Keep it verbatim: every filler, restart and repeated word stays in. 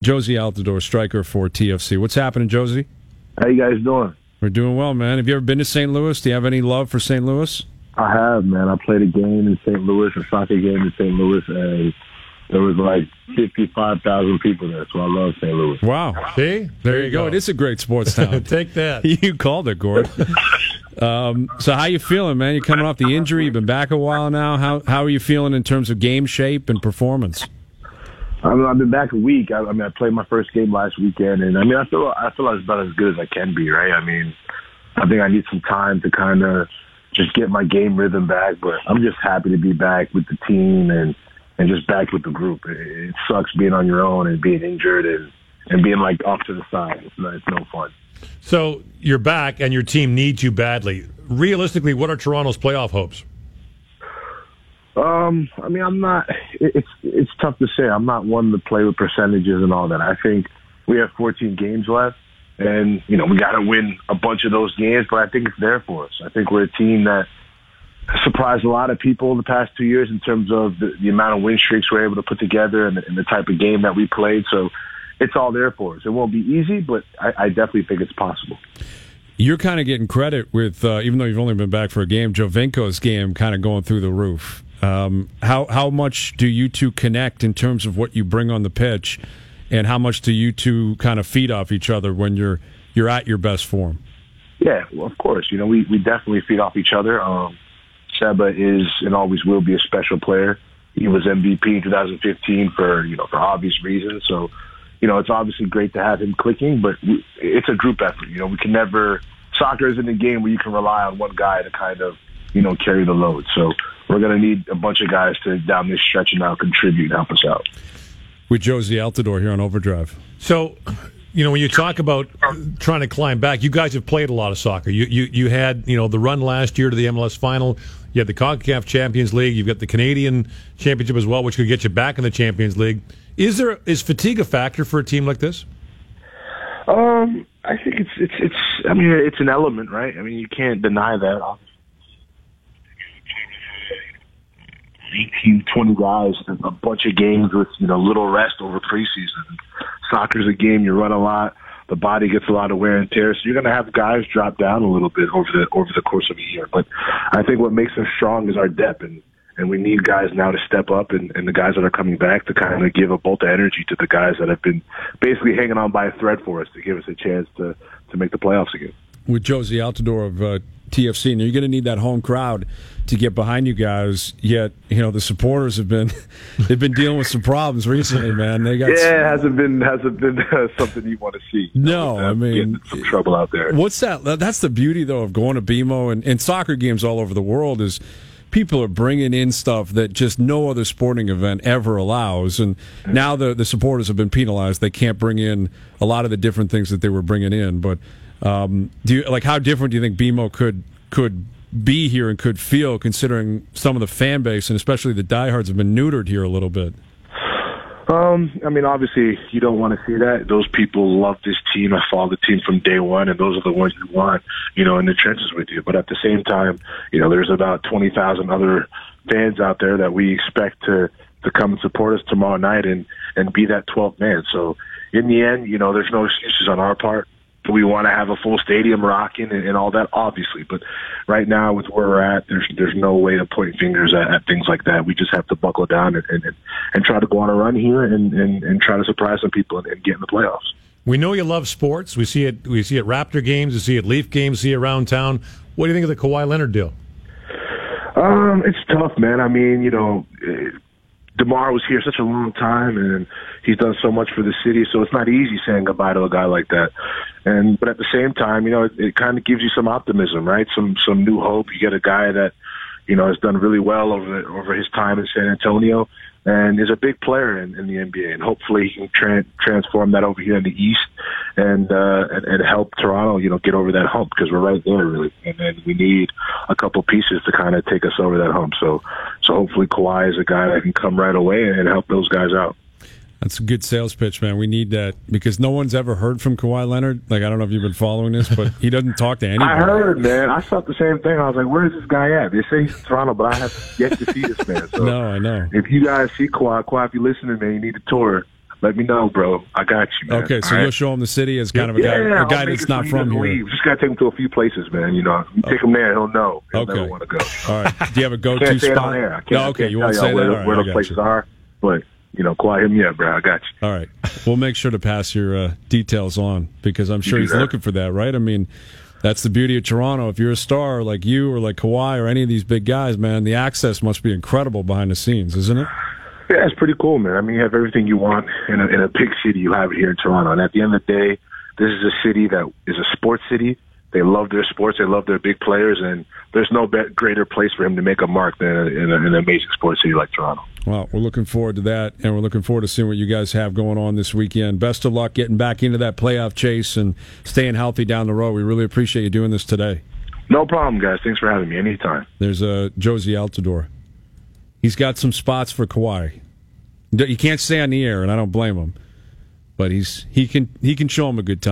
Jozy Altidore, striker for T F C. What's happening, Jozy? How you guys doing? We're doing well, man. Have you ever been to Saint Louis? Do you have any love for Saint Louis? I have, man. I played a game in Saint Louis, a soccer game in Saint Louis, and there was like fifty-five thousand people there, so I love Saint Louis. Wow. See? There, there you you go. go. It is a great sports town. Take that. You called it, Gord. um, so how you feeling, man? You're coming off the injury. You've been back a while now. How how are you feeling in terms of game shape and performance? I mean, I've been back a week. I, I mean, I played my first game last weekend, and I mean, I feel I feel about as good as I can be, right? I mean, I think I need some time to kind of just get my game rhythm back, but I'm just happy to be back with the team and, and just back with the group. It, it sucks being on your own and being injured and, and being like off to the side. It's, not, it's no fun. So you're back and your team needs you badly. Realistically, what are Toronto's playoff hopes? Um, I mean, I'm not. It's it's tough to say. I'm not one to play with percentages and all that. I think we have fourteen games left, and you know we got to win a bunch of those games. But I think it's there for us. I think we're a team that surprised a lot of people the past two years in terms of the, the amount of win streaks we're able to put together and the, and the type of game that we played. So it's all there for us. It won't be easy, but I, I definitely think it's possible. You're kind of getting credit with, uh, even though you've only been back for a game, Jovinko's game kind of going through the roof. Um, how how much do you two connect in terms of what you bring on the pitch, and how much do you two kind of feed off each other when you're you're at your best form? Yeah, well, of course. You know, we, we definitely feed off each other. Um, Seba is and always will be a special player. He was M V P in two thousand fifteen for you know for obvious reasons. So, you know, it's obviously great to have him clicking, but we, it's a group effort. You know, we can never. Soccer isn't a game where you can rely on one guy to kind of you know carry the load. So we're going to need a bunch of guys to, down this stretch, and now contribute and help us out. With Jozy Altidore here on Overdrive. So, you know, when you talk about trying to climb back, you guys have played a lot of soccer. You you, you had, you know, the run last year to the M L S final. You had the CONCACAF Champions League. You've got the Canadian Championship as well, which could get you back in the Champions League. Is there is fatigue a factor for a team like this? Um, I think it's it's it's. I mean, it's an element, right? I mean, you can't deny that. eighteen, twenty guys, a bunch of games with, you know, little rest over preseason. Soccer's a game, you run a lot, the body gets a lot of wear and tear, so you're going to have guys drop down a little bit over the over the course of a year. But I think what makes us strong is our depth, and, and we need guys now to step up, and, and the guys that are coming back to kind of give a bolt of energy to the guys that have been basically hanging on by a thread for us to give us a chance to, to make the playoffs again. With Jozy Altidore of uh, T F C, and you're going to need that home crowd to get behind you guys. Yet, you know, the supporters have been they've been dealing with some problems recently, man. They got yeah, some, it hasn't been hasn't been uh, something you want to see. No, uh, I mean, some trouble out there. What's that? That's the beauty, though, of going to B M O and, and soccer games all over the world is people are bringing in stuff that just no other sporting event ever allows. And now the the supporters have been penalized; they can't bring in a lot of the different things that they were bringing in, but. Um, do you like how different do you think B M O could could be here and could feel, considering some of the fan base and especially the diehards have been neutered here a little bit? Um, I mean, obviously, you don't want to see that. Those people love this team. I followed the team from day one, and those are the ones you want, you know, in the trenches with you. But at the same time, you know, there's about twenty thousand other fans out there that we expect to to come and support us tomorrow night and and be that twelfth man. So in the end, you know, there's no excuses on our part. We want to have a full stadium rocking and, and all that, obviously. But right now, with where we're at, there's there's no way to point fingers at, at things like that. We just have to buckle down and, and, and try to go on a run here and, and, and try to surprise some people and, and get in the playoffs. We know you love sports. We see it. We see it Raptor games. We see it Leaf games. See it around town. What do you think of the Kawhi Leonard deal? Um, it's tough, man. I mean, you know. It, DeMar was here such a long time, and he's done so much for the city, so it's not easy saying goodbye to a guy like that. And but at the same time, you know, it, it kind of gives you some optimism, right? Some some new hope. You get a guy that, you know, has done really well over the, over his time in San Antonio, and is a big player in, in the N B A. And hopefully, he can tra- transform that over here in the East, and, uh, and and help Toronto, you know, get over that hump, because we're right there, really. And then we need a couple pieces to kind of take us over that hump. So. So hopefully Kawhi is a guy that can come right away and help those guys out. That's a good sales pitch, man. We need that because no one's ever heard from Kawhi Leonard. Like, I don't know if you've been following this, but he doesn't talk to anybody. I heard, man. I thought the same thing. I was like, where is this guy at? They say he's in Toronto, but I have yet to see this man. So no, I know. If you guys see Kawhi, Kawhi, if you listen to me, you need to tour. let me know, bro. I got you, man. Okay, so All you'll right? show him the city as kind of a yeah, guy, yeah, a guy I'll make that's it not so he from doesn't here. leave. Just gotta take him to a few places, man. You know, you take him there, he'll know. He'll Okay. never want to go. All right. Do you have a go-to Can't say it spot? on air. I can't, No, I okay, can't you tell won't y'all say where, that. the- All right, where I those got places you. are, but you know, Kawhi, hit me up, bro. I got you. All right. We'll make sure to pass your uh, details on because I'm sure do he's that. looking for that, right? I mean, that's the beauty of Toronto. If you're a star like you or like Kawhi or any of these big guys, man, the access must be incredible behind the scenes, isn't it? Yeah, it's pretty cool, man. I mean, you have everything you want in a, in a big city. You have it here in Toronto. And at the end of the day, this is a city that is a sports city. They love their sports. They love their big players. And there's no bet, greater place for him to make a mark than in, a, in an amazing sports city like Toronto. Well, we're looking forward to that, and we're looking forward to seeing what you guys have going on this weekend. Best of luck getting back into that playoff chase and staying healthy down the road. We really appreciate you doing this today. No problem, guys. Thanks for having me. Anytime. There's uh, Josie Altidore. He's got some spots for Kawhi. You can't stay on the air, and I don't blame him. But he's he can he can show him a good time.